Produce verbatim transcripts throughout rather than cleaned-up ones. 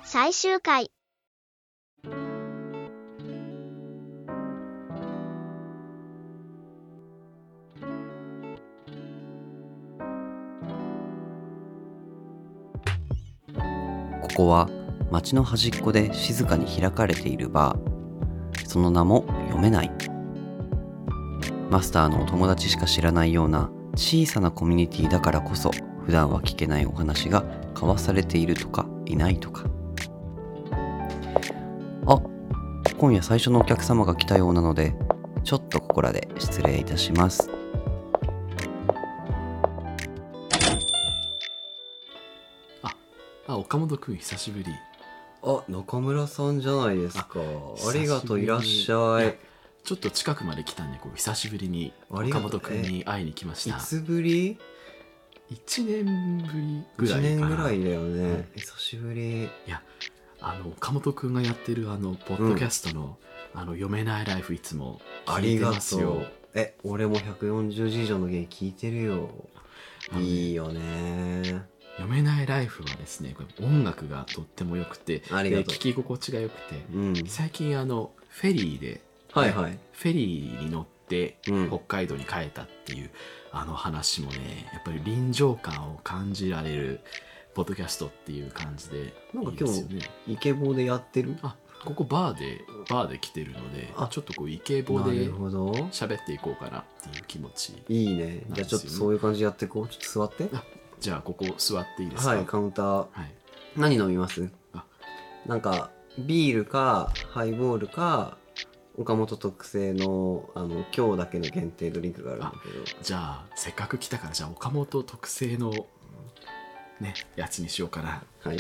最終回。 ここは街の端っこで静かに開かれているバー。その名も読めない。マスターのお友達しか知らないような小さなコミュニティだからこそ、普段は聞けないお話が交わされているとかいないとか。あ、今夜最初のお客様が来たようなので、ちょっとここらで失礼いたします。 あ、あ、岡本くん久しぶり。 あ、中村さんじゃないですか。ありがとう、いらっしゃい。 ちょっと近くまで来たんで、こう久しぶりに岡本くんに会いに来ました。 いつぶり？ いちねんぶりぐらいかな。 いちねんぐらいだよね、うん、久しぶり。 いや、あの岡本くんがやってるあのポッドキャストの、うん、あの読めないライフいつも聞いてますよ。ありがとう。 え、俺もひゃくよんじゅうじ以上の芸聞いてるよ。いいよね。 読めないライフはですね、音楽がとっても良くて、 ありがとう。 聞き心地が良くて、 うん、 最近あのフェリーで、 はいはい、 フェリーに乗ってうん、 北海道に帰ったっていうあの話もね、やっぱり臨場感を感じられるポッドキャストっていう感じでいいですよね。 なんか今日イケボでやってる？ あ、ここバーでバーで来てるので、ちょっとこうイケボで喋っていこうかなっていう気持ち、ね、 いいね。じゃあちょっとそういう感じでやっていこう。ちょっと座って。 あ、じゃあここ座っていいですか？ はい、カウンター、はい、何飲みます？ あ、 なんかビールかハイボールか岡本特製のあの今日だけの限定ドリンクがあるんだけど。 じゃあせっかく来たから、じゃあ岡本特製のねやつにしようかな。 はい。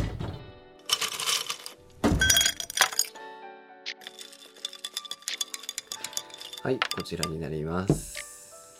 はい、こちらになります。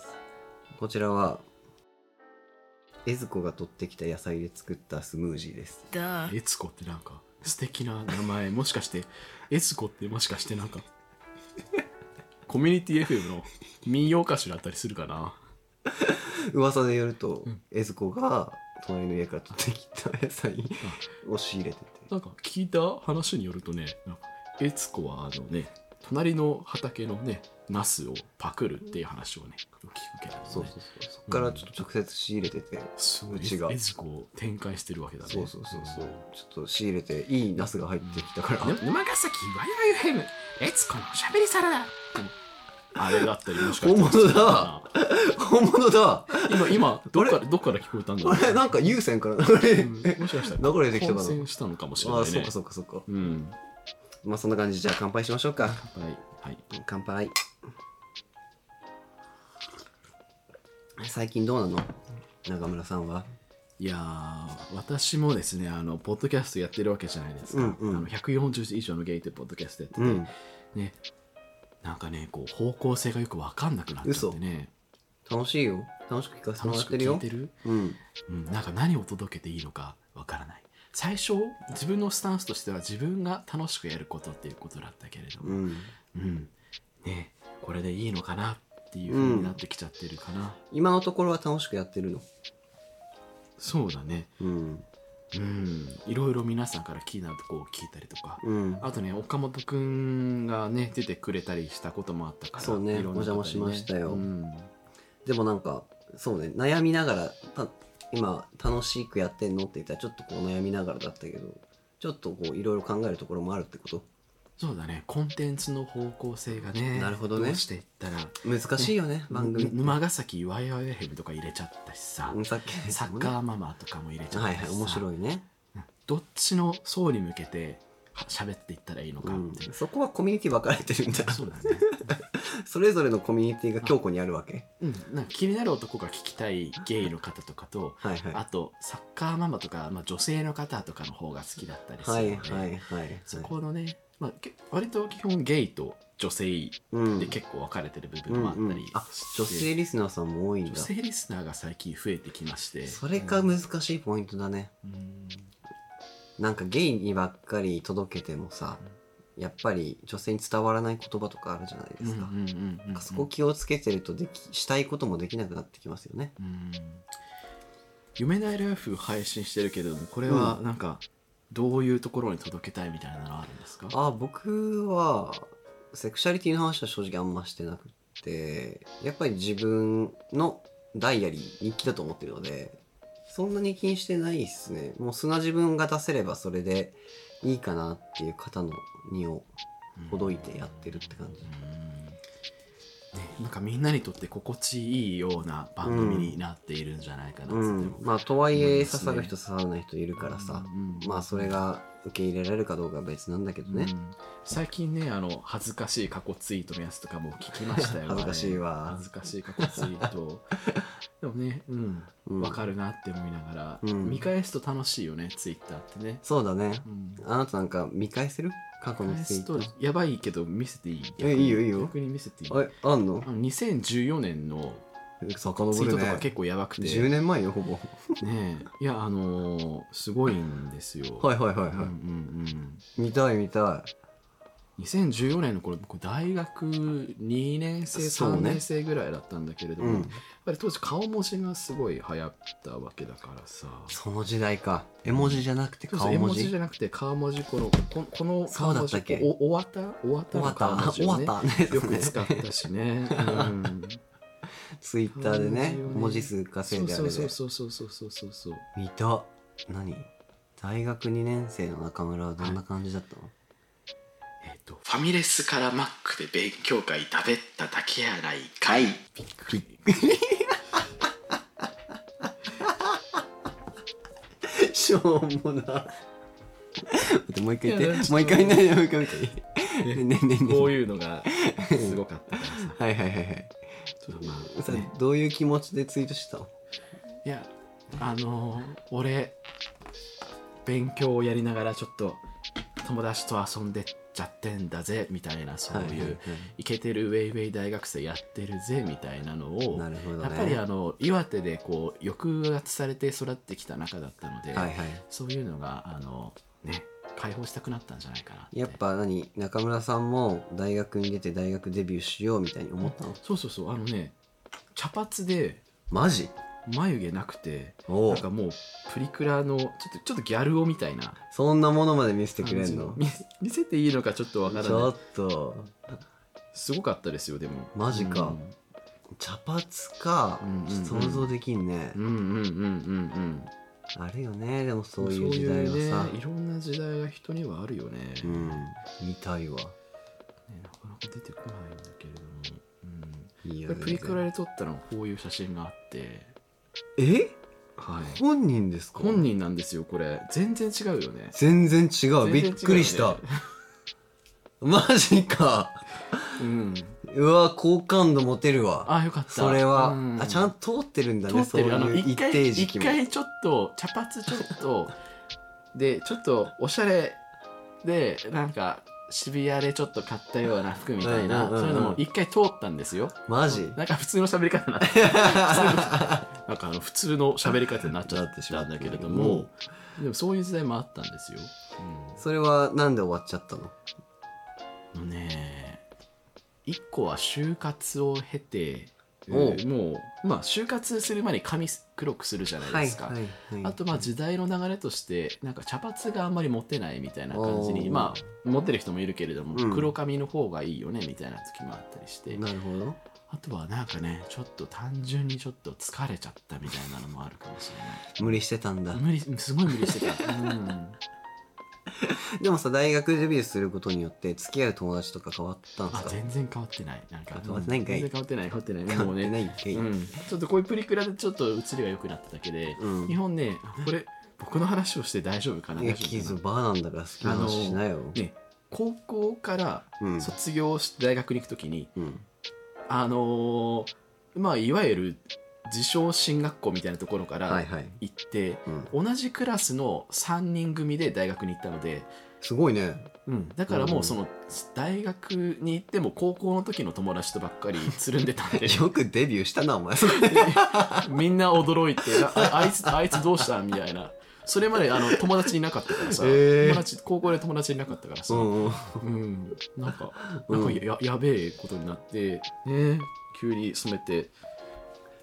こちらはエズコが取ってきた野菜で作ったスムージーです。 エツコってなんか素敵な名前。もしかしてエズコってもしかしてなんかコミュニティ エフエム の民謡歌手だったりするかな。 噂でよると、うん、エズコが隣の家から取ってきた野菜を仕入れてて、 なんか聞いた話によるとね、なんかエツコはあのね、隣の畑のねナスをパクるっていう話をね聞くけどね。 そうそうそう、そっからちょっと直接仕入れてて、うん、 すごい、うちがエズコを展開してるわけだね。 そうそうそうそう、ちょっと仕入れていいナスが入ってきたから、 うん、沼ヶ崎ワイワイフェムエツコのしゃべりサラダ、あれだったりもしかして本物だ本物だ。 今今どっからどっから聞こえたんだろう。 あれなんか有線から流れ、 うん、もしかしたら流れてきたかな。 混戦したのかもしれないね。 あ、そうかそうかそうか。 うん。 まあそんな感じ。じゃあ乾杯しましょうか。 乾杯。はい。 乾杯。最近どうなの、中村さんは？ いやー、私もですね、あのポッドキャストやってるわけじゃないですか。うんうん、あのひゃくよんじゅう以上のゲイってポッドキャストやってて、うん、ね、なんかね、こう方向性がよく分かんなくなっちゃってね。 楽しいよ。楽しく聞かせてもらってるよ。 楽しく聞いてる？ うん、 うん、なんか何を届けていいのか分からない。最初自分のスタンスとしては自分が楽しくやることっていうことだったけれども、 うんうん、ね、これでいいのかなっていう風になってきちゃってるかな、うん、 今のところは楽しくやってるの？ そうだね、 うんうん、いろいろ皆さんから気になるとこを聞いたりとか、 うん、 あとね、岡本くんがね出てくれたりしたこともあったから、 そうね、お邪魔しましたよ、 うん、 でもなんかそうね、悩みながらた今楽しくやってんのって言ったらちょっとこう悩みながらだったけど、ちょっとこういろいろ考えるところもあるってこと？ そうだね、コンテンツの方向性がね、 なるほどね、 どうしていったら難しいよね、ね、番組。 沼ヶ崎ワイワイエフエムとか入れちゃったしさ、 さっきね、 サッカーママとかも入れちゃったしさ、 はいはい、面白いね。 どっちの層に向けて喋っていったらいいのかって、 うん、そこはコミュニティ分かれてるんだ。 そうだねそれぞれのコミュニティが強固にあるわけ。 うん、なんか気になる男が聞きたいゲイの方とかと、 はいはい、 あとサッカーママとか、まあ、女性の方とかの方が好きだったりするので、 はいはいはいはい、 そこのね、まあ、割と基本ゲイと女性で結構分かれてる部分もあったり、うんうんうん、 あ、女性リスナーさんも多いんだ。 女性リスナーが最近増えてきまして、 それか難しいポイントだね、うん、なんかゲイにばっかり届けてもさ、やっぱり女性に伝わらない言葉とかあるじゃないですか。そこ気をつけてるとできしたいこともできなくなってきますよね。 うん、読めないライフ配信してるけども、これはなんかどういうところに届けたいみたいなのあるんですか？ あ、僕はセクシャリティの話は正直あんましてなくて、やっぱり自分のダイアリー日記だと思ってるので、そんなに気にしてないですね。もう素な自分が出せればそれでいいかなっていう方の荷をほどいてやってるって感じ。 ね、なんかみんなにとって心地いいような番組になっているんじゃないかなって、うん、 まあとはいえ刺さる人刺さらない人いるからさ、うんうん、まあそれが受け入れられるかどうかは別なんだけどね、うん、 最近ねあの恥ずかしい過去ツイートのやつとかも聞きましたよ。 恥ずかしいわ。 恥ずかしい過去ツイートでもね、うん、うん、分かるなって思いながら、うん、見返すと楽しいよねツイッターってね。 そうだね、うん、あなたなんか見返せる？過去のツイートやばいけど見せていい？ えいいよいいよ。 逆に見せていい？ あ、あんの？ あのにせんじゅうよねんのツイートとか結構やばくて、 じゅうねんまえよほぼねえ、いやあのー、すごいんですよ。 はいはいはいはい、うんうんうん、見たい見たい。 にせんじゅうよねんの頃僕大学にねんせい、さんねんせいぐらいだったんだけれども、うん、やっぱり当時顔文字がすごい流行ったわけだからさ。 その時代か。絵文字じゃなくて顔文字。 絵文字じゃなくて顔文字、このここの顔文字、おおわたおわたの顔文字をね、よく使ったしね、うん、 ツイッターでね、文字数稼いであれで。 そうそうそうそうそうそうそう。 見た。何？大学にねんせいの中村はどんな感じだったの？はい、 えー、とファミレスからマックで勉強会食べた竹洗い会。びっくりしょうもな。もう一回言って。もう一回ね、もう一回言って。ねねね。 こういうのがすごかったからさ。 はいはいはいはい。ちょっとまあ、さ、ね、どういう気持ちでツイートしたの？ いや、あのー、俺勉強をやりながらちょっと友達と遊んでちゃってんだぜみたいな、そういうイケてるウェイウェイ大学生やってるぜみたいなのを、 なるほどね、 やっぱりあの岩手でこう抑圧されて育ってきた中だったので、はいはい、そういうのがあのね解放したくなったんじゃないかなって。 やっぱ何、中村さんも大学に出て大学デビューしようみたいに思ったの？ そうそうそう、あのね茶髪でマジ眉毛なくて、なんかもうプリクラのちょっとちょっとギャル男みたいな、 そんなものまで見せてくれんの？ 見せていいのかちょっとわからない。 ちょっとすごかったですよ。でもマジか、うん、茶髪か、うんうんうん、想像できんね。 うんうんうんうんうん。 あるよね、でもそういう時代はさ、そういう、 ね、いろんな時代が人にはあるよね。 うん、見たいわ、ね、 なかなか出てこないんだけれども、うん、 いいよね。 プリクラで撮ったのこういう写真があって、 え、 はい、 本人ですか？ 本人なんですよ。これ全然違うよね。 全然違う、びっくりしたマジか、うん、うわ好感度持てるわ。 あ、よかった。 それは、うん、あ、ちゃんと通ってるんだね。 通ってる。 そういう一定時期も。 一回ちょっと茶髪ちょっとでちょっとおしゃれでなんか渋谷でちょっと買ったような服みたいな、うんうんうんうん、そういうのも一回通ったんですよ。 マジ？ なんか普通の喋り方になってなんかあの普通の喋り方になっちゃったんだけれども、でもそういう時代もあったんですよ、 うん、それはなんで終わっちゃったの？ のね、一個は就活を経て、もう、まあ、就活する前に髪黒くするじゃないですか、はいはいはい、あとまあ時代の流れとしてなんか茶髪があんまりモテないみたいな感じに、まあモテる人もいるけれども、うん、黒髪の方がいいよねみたいな時もあったりして、 なるほど。 あとはなんかねちょっと単純にちょっと疲れちゃったみたいなのもあるかもしれない。 無理してたんだ。 無理、すごい無理してた、うんでもさ、大学デビューすることによって付き合う友達とか変わったんですか？ あ、全然変わってない。なんか変わってないんかい。 全然変わってない変わってない。 変わってないんかい。 うん、ちょっとこういうプリクラでちょっと写りが良くなっただけで、うん、日本ね、これ僕の話をして大丈夫かな？ いや、キーズバーなんだから好きな話しなよ。 ね、高校から卒業して大学に行くときに、うん、あのー、まあいわゆる自称進学校みたいなところから行って、はいはい、うん、同じクラスのさんにん組で大学に行ったので。 すごいね、 うん、だからもうその大学に行っても高校の時の友達とばっかりつるんでたんでよくデビューしたなお前みんな驚いて あ, あ, いつあいつどうしたみたいな。それまであの友達いなかったからさ、えー、友達高校で友達いなかったからさ、うんうん、なんかなんか や, やべえことになって、ね、急に染めて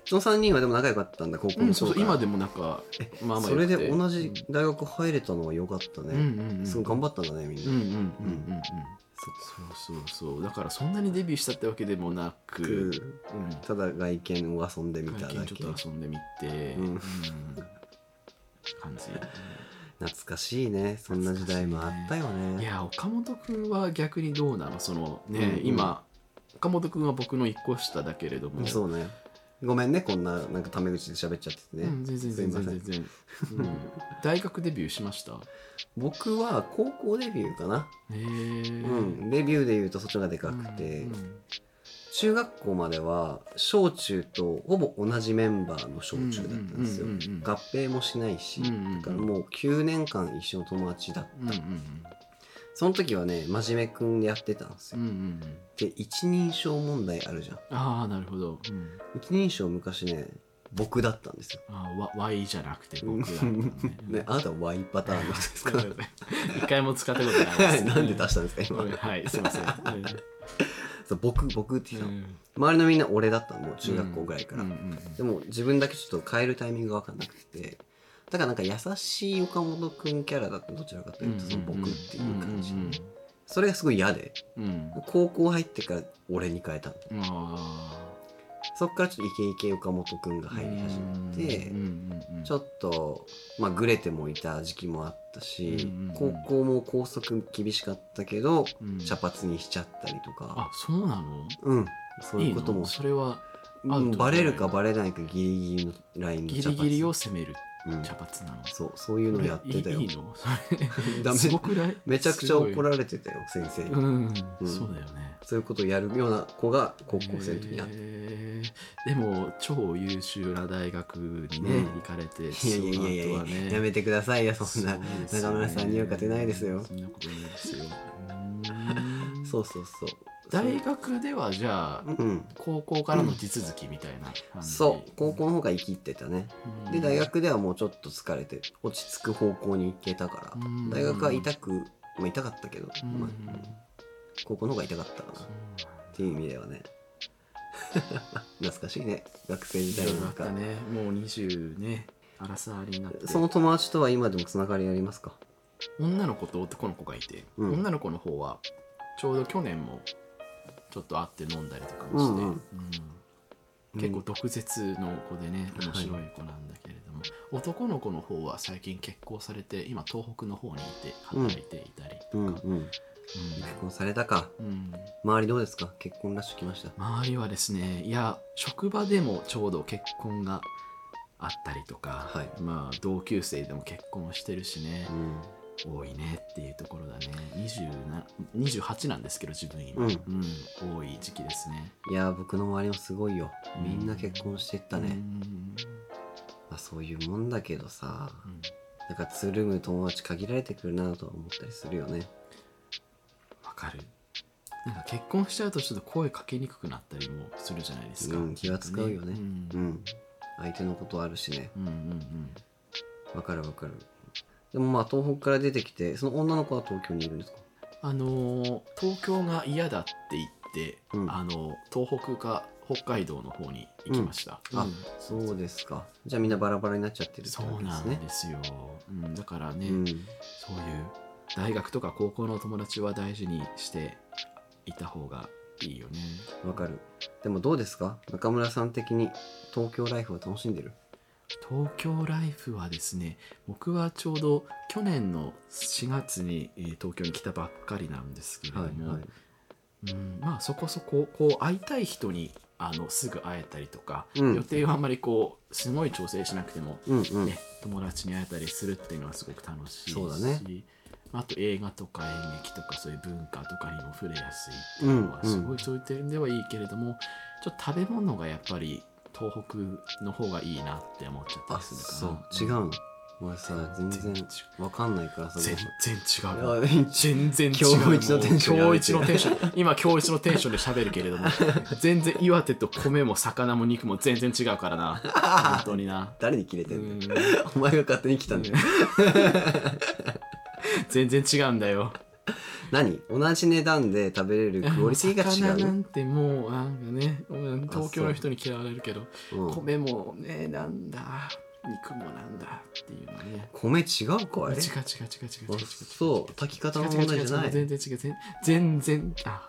そのさんにんはでも仲良かったんだ高校の頃から、 うん、そうそう今でもなんかまあまあそれで同じ大学入れたのは良かったね、 うんうんうん、 すごい頑張ったんだねみんな。 うんうんうんうんうんそうそうそうだからそんなにデビューしたってわけでもなく、うん、 ただ外見を遊んでみただけ、 外見ちょっと遊んでみて、うんうん、感じ、 懐かしいね。そんな時代もあったよね。 いや岡本くんは逆にどうなのそのね、うんうん、今岡本くんは僕の一個下だけれども、 そうねごめんねこんななんかタメ口で喋っちゃっててね、 うん、全然全然全然、うん、大学デビューしました？ 僕は高校デビューかな。へえ、うん、デビューでいうとそっちがでかくて、うんうん、中学校までは小中とほぼ同じメンバーの小中だったんですよ。合併もしないし、うんうんうん、だからもうきゅうねんかん一緒の友達だった、うんうんうん、その時はね真面目くんでやってたんですよ、うんうんうん、で一人称問題あるじゃん。 ああなるほど、うん、 一人称昔ね僕だったんですよ。 ああ Y じゃなくて僕だったねねあなたは Y パターンのですか？ 一回も使ったことないです、 ね、なんで出したんですか今？ はいすいませんそう僕僕って言うの、うん、周りのみんな俺だったのもう中学校ぐらいから、うんうんうんうん、でも自分だけちょっと変えるタイミングが分かんなくて、だからなんか優しい岡本くんキャラだったどちらかというとその僕っていう感じ、うんうんうん、それがすごい嫌で、うん、高校入ってから俺に変えたの、うん、あそっからちょっとイケイケ岡本くんが入り始めて、うんうんうん、ちょっと、まあ、グレてもいた時期もあったし、うんうんうん、高校も校則厳しかったけど、うん、茶髪にしちゃったりとか。 あ、そうなの？ うんそういうことも。 いいの？それはうん、バレるかバレないかギリギリのラインの茶髪ギリギリを攻める茶髪なの、うん、 そうそういうのやってたよ。 いいの？それダメすごくない？ めちゃくちゃ怒られてたよ先生に、うんうん、そうだよね。 そういうことをやるような子が高校生の時にあって、 でも超優秀な大学にね、うん、行かれて、 いやいやいやいや、ね、やめてくださいよそんな、中村さんには勝てないですよ。 そんなことないですよ。 うそうそうそう大学ではじゃあ、うん、高校からの地続きみたいな感じ、 そう高校の方が生きってたね、うん、で大学ではもうちょっと疲れて落ち着く方向に行けたから、うん、大学は痛く、まあ、痛かったけど、うんまあ、高校の方が痛かったかなっていう意味ではね懐かしいね学生時代の中だね。もうにじゅうねアラサーになって。 その友達とは今でもつながりありますか？ 女の子と男の子がいて、うん、女の子の方はちょうど去年もちょっと会って飲んだりとかもして、うんうんうん、結構毒舌の子でね面白い子なんだけれども、はい、男の子の方は最近結婚されて今東北の方にいて働いていたりとか、うんうんうん、結婚されたか、うん、周りどうですか？結婚ラッシュ来ました？ 周りはですね、いや職場でもちょうど結婚があったりとか、はい、まあ同級生でも結婚してるしね、うん、多いねっていうところだね。にじゅうなにじゅうはちなんですけど自分今、うんうん、多い時期ですね。 いや僕の周りもすごいよ。みんな結婚してったね、うんまあ、そういうもんだけどさ、うん、なんかつるむ友達限られてくるなとは思ったりするよね。 わかる。なんか結婚しちゃうとちょっと声かけにくくなったりもするじゃないですか、 うん、気は使うよね、うんうん、相手のことあるしね。うんうんうんわかるわかる。でもまあ東北から出てきてその女の子は東京にいるんですか？ あのー、東京が嫌だって言って、うん、あの東北か北海道の方に行きました、 うん、あ、そうですか。じゃあみんなバラバラになっちゃってるってわけですね。そうなんですよ、うん、だからね、うん、そういう大学とか高校の友達は大事にしていた方がいいよね。 わかる。でもどうですか中村さん的に東京ライフは楽しんでる？ 東京ライフはですね、僕はちょうど去年のしがつに、えー、東京に来たばっかりなんですけれども、はいはい、うんまあそこそここう会いたい人にあのすぐ会えたりとか、うん、予定はあんまりこうすごい調整しなくても、うんうんね、友達に会えたりするっていうのはすごく楽しいし、そうだね、あと映画とか演劇とかそういう文化とかにも触れやすいっていうのはすごいそういう点ではいいけれども、うんうん、ちょっと食べ物がやっぱり東北の方がいいなって思っちゃったりするかな。そう違うの。お前さ全然わかんないからさ。 全然違う。全然違う。 今日一のテンション。 今日一のテンション。今今日一のテンションで喋るけれども、全然岩手と米も魚も肉も全然違うからな。本当にな。 誰にキレてんの？お前が勝手に来たんだよ。 全然違うんだよ。 何同じ値段で食べれるクオリティが違う。 魚なんてもうなんかね、東京の人に嫌われるけど、うん、米もねなんだ肉もなんだっていうのね。 米違うかい？違う違う違う違う違う違う。そう炊き方の問題じゃない。 全然違う全然あ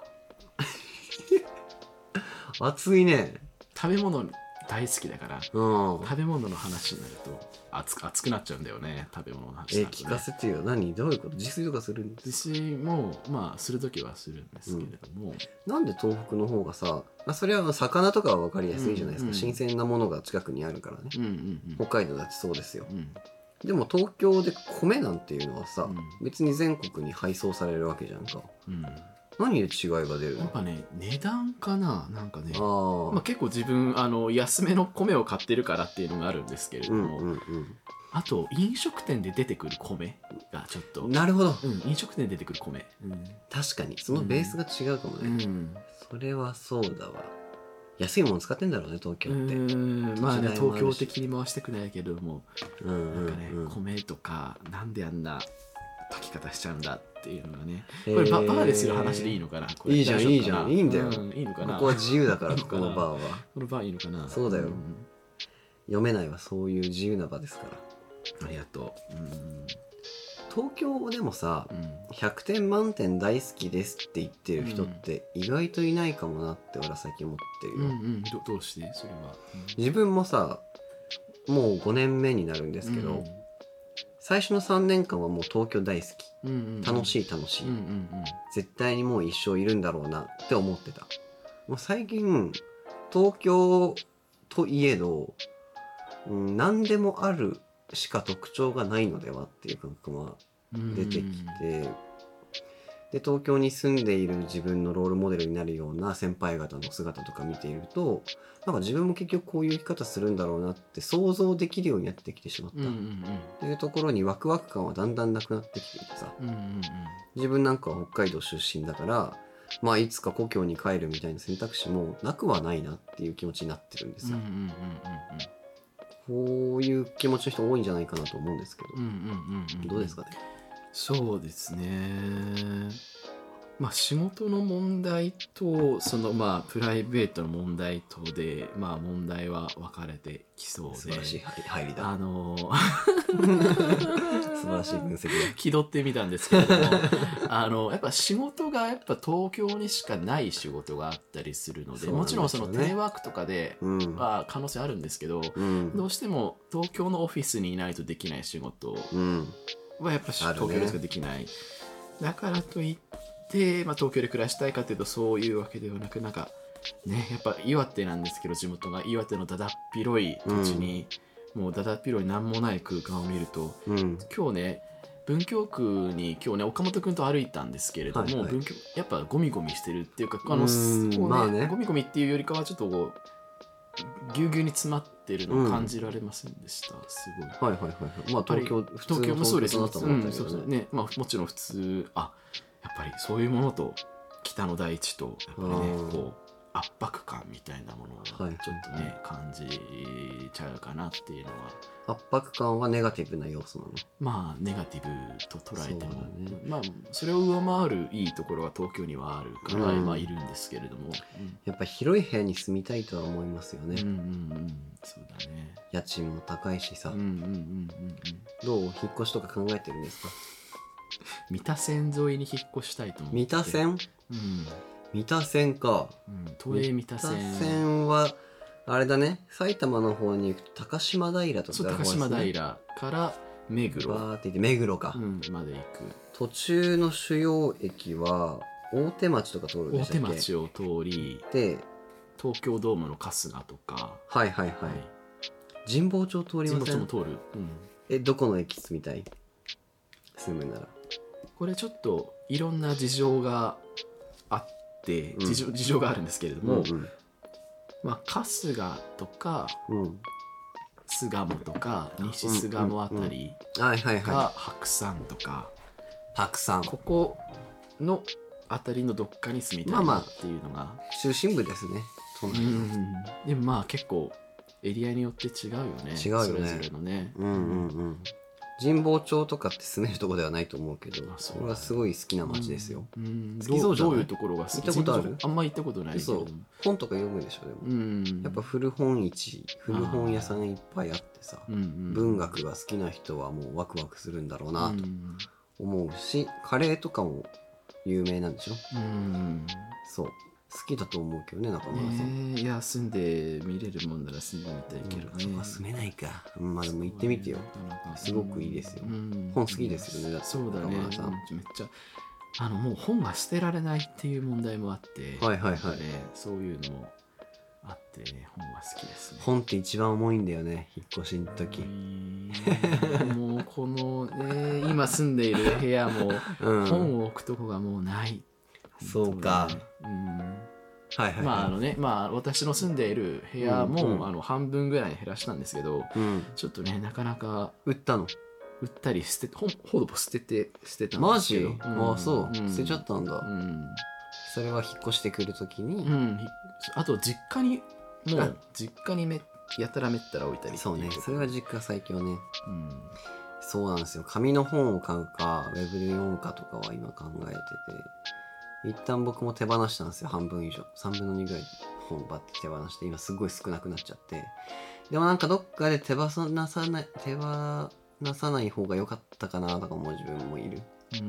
熱いね。 食べ物大好きだから、うん、食べ物の話になると熱く熱くなっちゃうんだよね。食べ物の話になると、ね、 え聞かせてよ。何どういうこと？自炊とかするんですか？ 自炊もまあするときはするんですけれども、 うん、なんで東北の方がさ、まあ、それは魚とかは分かりやすいじゃないですか、うんうん、新鮮なものが近くにあるからね、うんうんうん、北海道だってそうですよ、うん、でも東京で米なんていうのはさ、うん、別に全国に配送されるわけじゃんか、うん、何で違いが出るの？ やっぱね値段かな。なんかねあ、まあ、結構自分あの安めの米を買ってるからっていうのがあるんですけれども、うんうんうん、あと飲食店で出てくる米がちょっとなるほど、 うん、飲食店で出てくる米、うん、 確かにそのベースが違うかもね、うん、それはそうだわ。安いもの使ってんだろうね東京って。 うんまあね東京的に回してくれないけども、うんうんうん、なんかね米とかなんであんな炊き方しちゃうんだっていうのがね、これバーでする話でいいのかな？これいいじゃんいいじゃんいいんだよ、 うん、いいのかな？ ここは自由だからここのバーはこのバーいいのかな？ そうだよ、うん、読めないはそういう自由な場ですから。ありがとう、うん、 東京でもさ、うん、ひゃくてん満点大好きですって言ってる人って意外といないかもなって俺は最近思ってるよ、うんうん、 ど, どうしてそれは、 うん、自分もさもうごねんめになるんですけど、うん、最初のさんねんかんはもう東京大好き、うんうんうん、楽しい楽しい、うんうんうん、絶対にもう一生いるんだろうなって思ってた。もう最近東京といえど、うん、何でもあるしか特徴がないのではっていう感覚は出てきて、で東京に住んでいる自分のロールモデルになるような先輩方の姿とか見ていると、なんか自分も結局こういう生き方するんだろうなって想像できるようになってきてしまった、うんうんうん、っていうところにワクワク感はだんだんなくなってきていてさ、うんうんうん、自分なんかは北海道出身だからまあいつか故郷に帰るみたいな選択肢もなくはないなっていう気持ちになってるんですよ、うんうんうんうんこういう気持ちの人多いんじゃないかなと思うんですけど、うんうんうんうん、どうですかね。 そうですね。まあ仕事の問題とそのまあプライベートの問題とでまあ問題は分かれてきそうで、 素晴らしい入りだ。 あのー、 素晴らしい分析だ。 気取ってみたんですけれども、あのやっぱ仕事がやっぱ東京にしかない仕事があったりするの で, で、ね、もちろんそのテレワークとかでは可能性あるんですけど、うん、どうしても東京のオフィスにいないとできない仕事はやっぱ東京でしかできない、ね、だからといってでまあ、東京で暮らしたいかというとそういうわけではなく、なんかねやっぱ岩手なんですけど、地元が岩手のだだっ広い土地に、うん、もうだだっ広い何もない空間を見ると、うん、今日ね文京区に今日ね岡本くんと歩いたんですけれども、はいはい、文京やっぱゴミゴミしてるっていうか、あのこう、ねまあね、ゴミゴミっていうよりかはちょっとこうぎゅうぎゅうに詰まってるのを感じられませんでした、うん、すごい。 はいはいはい、まあ東京普通の東京もそうですね、 東京だと思ったけどね、うん、 そうそうね、まあもちろん普通あやっぱりそういうものと北の大地とやっぱりねこう圧迫感みたいなものをちょっとね、はい、感じちゃうかなっていうのは。 圧迫感はネガティブな要素なの？ まあネガティブと捉えても、ね、まあそれを上回るいいところは東京にはあるから、うん、まあいるんですけれども、うん、 やっぱ広い部屋に住みたいとは思いますよね。 うんうんうん、そうだね。 家賃も高いしさ、うんうんうんうん、どう引っ越しとか考えてるんですか？ 三田線沿いに引っ越したいと思って。 三田線？うん。三田線か。 うん、都営三田線。 三田線はあれだね。埼玉の方に行くと高島平とか、 ね、高島平から目黒。 バーって行って目黒か。 うん、まで行く。 途中の主要駅は大手町とか通るんでしたっけ？ 大手町を通りで東京ドームの春日とか。 はいはいはい。はい、神保町通りません？ 神保町も通る。うん。 えどこの駅住みたい？住むなら。 これちょっといろんな事情があって、うん、事情、事情があるんですけれども、うんうん、まあ春日とか、うん、巣鴨とか西巣鴨あたりが白山とか、 白山ここのあたりのどっかに住みたいなっていうのが、まあまあ、中心部ですね。 うん、でもまあ結構エリアによって違うよね。 違うよね。 それぞれのね。 うんうんうん。 神保町とかって住めるとこではないと思うけど、 あそうこれはすごい好きな街ですよ、 うん、 好きそうじゃない？ どういうところが好き？ 行ったことある？ あんま行ったことないけど。 そう本とか読むでしょでも、 うん、 やっぱ古本市古本屋さんいっぱいあってさ、 うんうん、 文学が好きな人はもうワクワクするんだろうなとうん思うし、カレーとかも有名なんでしょ、 うん、 そう好きだと思うけどね中村さん、 ね、いや住んで見れるもんなら住んでみたいけどね、 そこは住めないか、うん、まあでも行ってみてよ、すごくいいですよ、 うん、 本好きですよねだってそうだね、 中村さん、 めっちゃあのもう本が捨てられないっていう問題もあって、 はいはいはい、 ね、そういうのもあって本は好きですね。 本って一番重いんだよね引っ越しの時、 もうこのね今住んでいる部屋もうん、 本を置くとこがもうない、 そうか、 うんはいはいはい、 まああのねまあ私の住んでいる部屋も、 うんうん、 あの半分ぐらいに減らしたんですけど、 うん、 ちょっとねなかなか売ったの？ 売ったり捨てほほぼ捨てて捨てたんですけど。 マジ？うん、あそう、 うん、 捨てちゃったんだ、 うん、 それは引っ越してくる時に、 うん、あと実家にもう実家にめやたらめったら置いたりそうねそれは実家最強ね、 うん、 そうなんですよ紙の本を買うかウェブで読むかとかは今考えてて、一旦僕も手放したんですよ、半分以上さんぶんのにぐらい本バッて手放して、今すごい少なくなっちゃって、でもなんかどっかで手放さない手放さない方が良かったかなとか思う自分もいる、うん、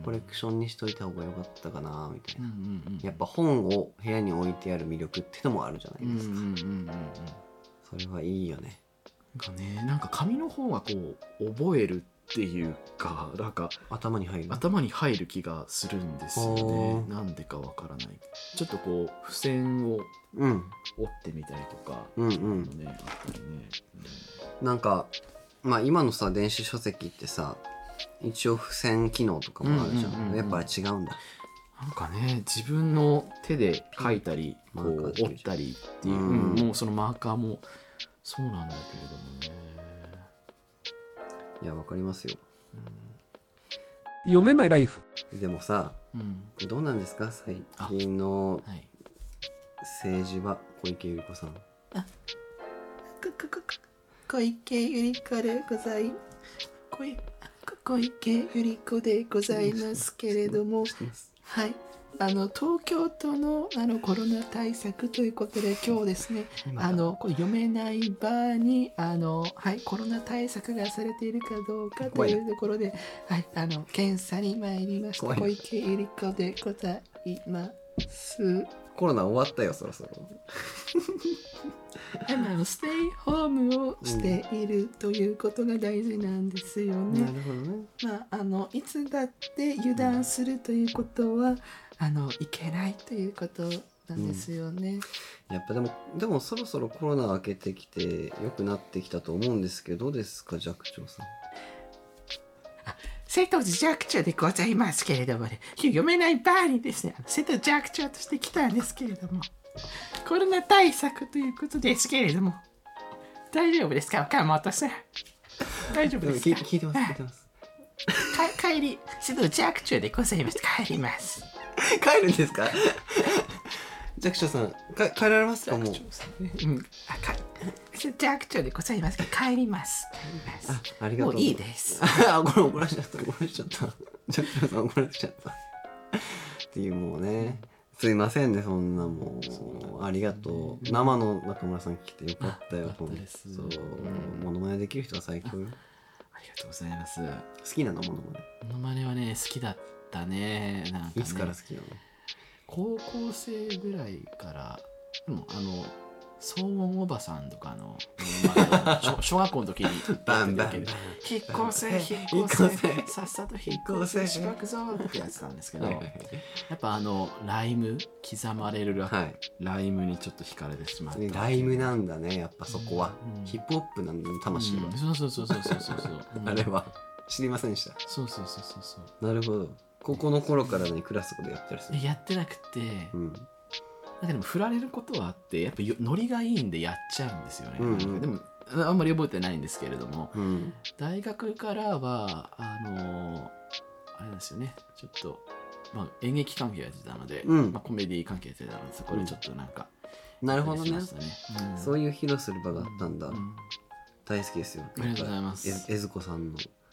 コレクションにしといた方が良かったかなみたいな、うんうんうん、やっぱ本を部屋に置いてある魅力ってのもあるじゃないですか、うんうんうんうん、それはいいよね。 なんかね、なんか紙の本はこう覚えるっていうか、なんか頭に入る頭に入る気がするんですよね。なんでかわからない。ちょっとこう付箋を折ってみたりとか、うんうんね、あったりね、 うん、なんかまあ今のさ電子書籍ってさ一応付箋機能とかもあるじゃん、うんうんうんうん、やっぱり違うんだ。 なんかね、自分の手で書いたりこう折ったりっていう、うん、もうそのマーカーもそうなんだけれどもね。 いやわかりますよ、 うん、読めないライフ。 でもさ、うん、どうなんですか最近の政治は、小池百合子さん。あ、 こここ小池百合子でござい小小池百合子でございますけれども、はい、あの東京都のあのコロナ対策ということで今日ですね、あのこれ読めないバーにあの、はい、コロナ対策がされているかどうかというところで、はい、あの検査に参りました小池百合子でございます。 コロナ終わったよそろそろあのステイホームをしているということが大事なんですよね。 なるほどね。 まあ、あのいつだって油断するということは、うん、あのいけないということなんですよね、 うん、やっぱでもでもそろそろコロナ明けてきて良くなってきたと思うんですけど、どうですか寂聴さん。 瀬戸寂聴でございますけれどもね、読めないバーにですね、瀬戸寂聴として来たんですけれども、コロナ対策ということですけれども、大丈夫ですか岡本さん。大丈夫ですか。 聞いてます聞いてます。 か帰り瀬戸寂聴でございます。帰ります。 帰るんですか寂聴さんか帰られますかもう。 うん、あか寂聴でございます。帰ります。帰ります。 あ、ありがとう。 もういいです。 あ、これ怒らしちゃった怒らしちゃった寂聴さん怒らしちゃったっていうもうね。すいませんねそんなもうありがとう。生の中村さん来てよかったよ。そうモノマネできる人は最強よ。 ありがとうございます。 好きなのモノマネ。 モノマネはね好きだったね。なんかね、 いつから好きなの？ 高校生ぐらいから。でもあの騒音おばさんとかの小, 小学校の時にバンバン引っ越せ引っ越せさっさと引っ越せしばくぞってやつなんですけど、やっぱあのライム刻まれる、はい、ライムにちょっと惹かれてしまった。 ライムなんだねやっぱそこは、うん、ヒップホップなんだね魂は、 うん、そうそうそうそうそうそうそうあれは知りませんでした。 そうそうそうそうそうなるほど。高校の頃からねクラスでやったりする。 やってなくて、うんだけど振られることはあってやっぱノリがいいんでやっちゃうんですよね、うんうん、でもあんまり覚えてないんですけれども、うん、大学からはあのあれですよねちょっと、まあ、演劇関係やってたので、うんまあ、コメディ関係やってたのでそこでちょっとなんか、 うん、なるほどね、うん、そういう披露する場があったんだ、うん、大好きですよ。 ありがとうございます。 えずこさんの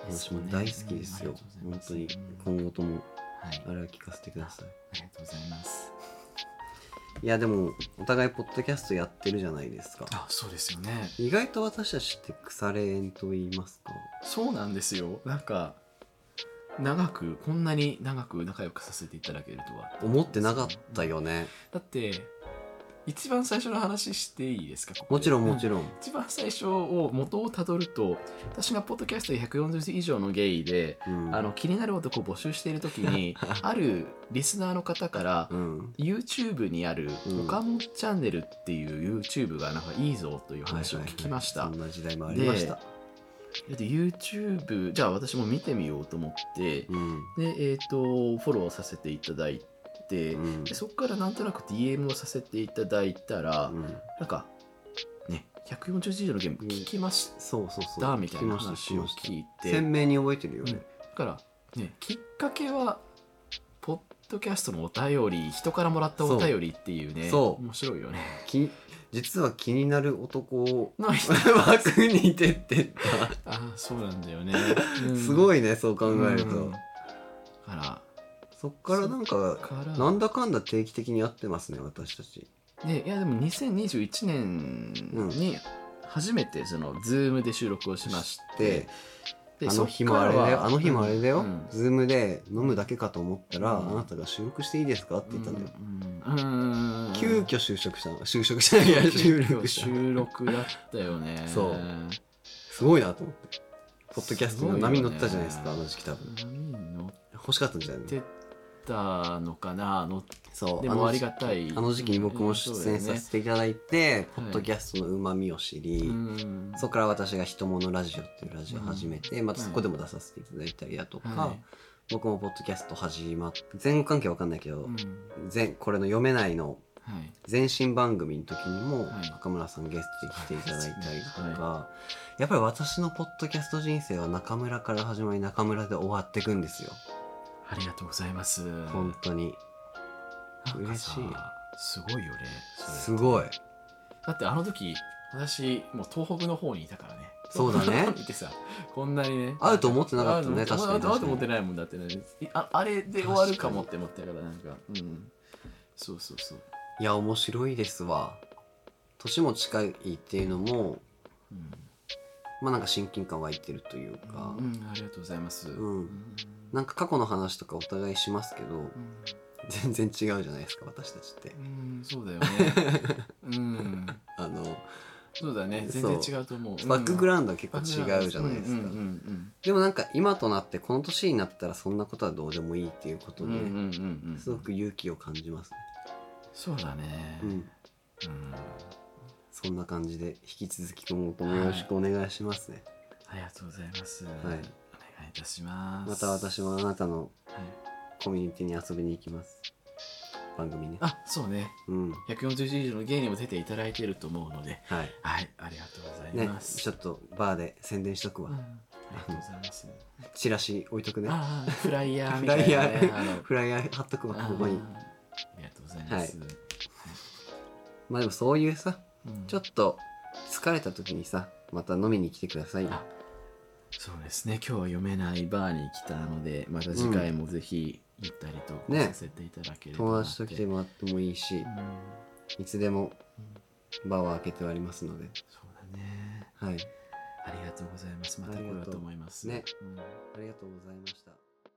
私も大好きですよ、 うん本当に。 うん今後ともはい、 あれは聞かせてください。 ありがとうございます。 いやでもお互いポッドキャストやってるじゃないですか。 あ、そうですよね。 意外と私たちって腐れ縁と言いますか。 そうなんですよ。なんか長くこんなに長く仲良くさせていただけるとは思ってなかったよね。 だって一番最初の話していいですか？ここでもちろんもちろん、 うん一番最初を元をたどると、私がポッドキャストでひゃくよんじゅう以上のゲイで、 うんあの気になる男を募集している時にあるリスナーの方からうん YouTube にあるうんオカモチャンネルっていう YouTube がなんかいいぞという話を聞きました。 はいはいはい、そんな時代もありました。 で YouTube じゃあ私も見てみようと思って、 うんでえっ、とフォローさせていただいて、 うんでそこからなんとなく ディーエム をさせていただいたら、 うん、 なんかねひゃくよんじゅう以上のゲーム聞きましそうそうそうたみたいな聞きました話を聞きました聞いて、 鮮明に覚えてるよね。 うんだからねきっかけはポッドキャストのお便り、人からもらったお便りっていうね、 そう面白いよね。 き実は気になる男をの人枠に出てっあそうなんだよね、 た。すごいいね、そう考えると。 だからそっからなんかからなんだかんだ定期的にやってますね、私たち。 ね、いやでもにせんにじゅういちねんに初めてその Zoom で収録をしまして、であの日もあれだよ、あの日もあれだよ、 うんズームで飲むだけかと思ったら、 うんあなたが収録していいですかって言ったんだよ。 うんうんうん急遽就職したの、就職したいや収録した。 収録だったよね。 そうすごいなと思って。ポッドキャストの波に乗ったじゃないですか、あの時期多分。 波に乗欲しかったんじゃないの。 ってたのかな、乗っそうでもありがたい。 あの時期に僕も出演させていただいて、 うんポッドキャストのうまみを知り、 うんそこから私が「ひとものラジオ」っていうラジオを始めて、 うんまたそこでも出させていただいたりだとか、 はい僕もポッドキャスト始まって前後関係わかんないけど、 うん前これの「読めない」のはい前身番組の時にもはい中村さんゲストで来ていただいたりとか、 はやっぱり私のポッドキャスト人生は中村から始まり中村で終わっていくんですよ、 ありがとうございます。 本当に。 なんかさ嬉しいすごいよね。それすごい。 だってあの時私もう東北の方にいたからね。 そうだね東北の方にいてさ、こんなにね会うと思ってなかったね会うと確かに確かに会うと思ってないもんだってね。ああれで終わるかもって思ったからなんか、うん、そうそうそう。 いや面白いですわ。年も近いっていうのもうんまあなんか親近感湧いてるというか、 うん、ありがとうございます。 うんうんなんか過去の話とかお互いしますけどうん全然違うじゃないですか私たちって。 うん、そうだよね。うん、 あのそうだね。全そう然違うと思う。 バックグラウウンドは結構違うじゃないですか。 うんうんうんでもなんか今となってこの年になったらそんなことはどうでもいいっていうことで、 うんうんうんうんうん。 すごく勇気を感じますね。 そうだね。 うん、 うんそんな感じで引き続き今後ともよろしくお願いしますね。 ありがとうございます。 いお願いいたします。 また私もあなたのはいコミュニティに遊びに行きます。番組ね。 あ、そうね。 うん。 ひゃくよんじゅう以上の芸にも出ていただいていると思うので、 はい。 はい、ありがとうございねま、す。 ちょっとバーで宣伝しとくわ。 うんありがとうございます。 チラシ置いとくね。 ああ、フライヤーフみたいな、 ライヤね。あのー、フライヤー貼っとくわ、 あーここに。 ありがとうございます。 まあでもそういうさ、 うんちょっと疲れた時にさ、また飲みに来てくださいよ。 あそうですね。今日は読めないバーに来たので、また次回もぜひゆったりとねさせていただければな友って。 達と来てもらってもいいし、 うんいつでもバーは開けてありますので。 そうだね。 はい。 ありがとうございます。また来ようと思います。 ねうんありがとうございました。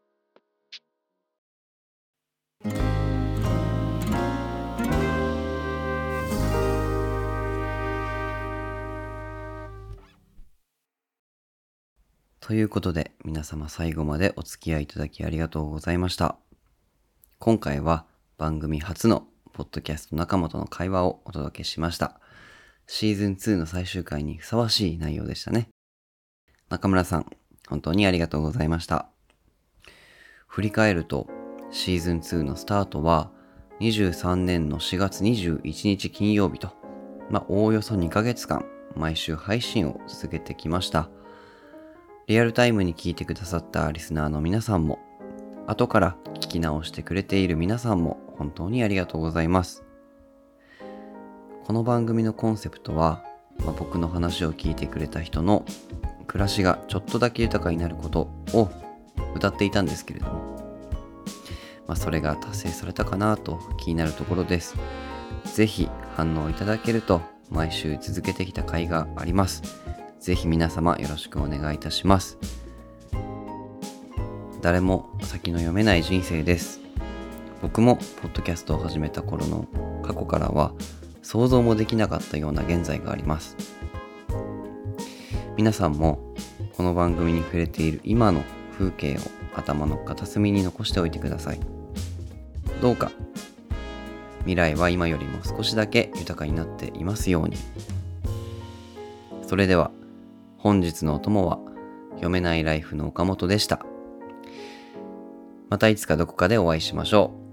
ということで皆様最後までお付き合いいただきありがとうございました。今回は番組初のポッドキャスト仲間との会話をお届けしました。シーズンツーの最終回にふさわしい内容でしたね。中村さん、本当にありがとうございました。振り返るとシーズンツーのスタートはにじゅうさんねんのしがつにじゅういちにち金曜日と、まあおおよそにかげつかん毎週配信を続けてきました。リアルタイムに聞いてくださったリスナーの皆さんも、後から聞き直してくれている皆さんも本当にありがとうございます。この番組のコンセプトは、まあ、僕の話を聞いてくれた人の暮らしがちょっとだけ豊かになることを歌っていたんですけれども、まあ、それが達成されたかなと気になるところです。ぜひ反応いただけると毎週続けてきた甲斐があります。ぜひ皆様よろしくお願いいたします。誰も先の読めない人生です。僕もポッドキャストを始めた頃の過去からは想像もできなかったような現在があります。皆さんもこの番組に触れている今の風景を頭の片隅に残しておいてください。どうか未来は今よりも少しだけ豊かになっていますように。それでは本日のお供は読めないライフの岡本でした。またいつかどこかでお会いしましょう。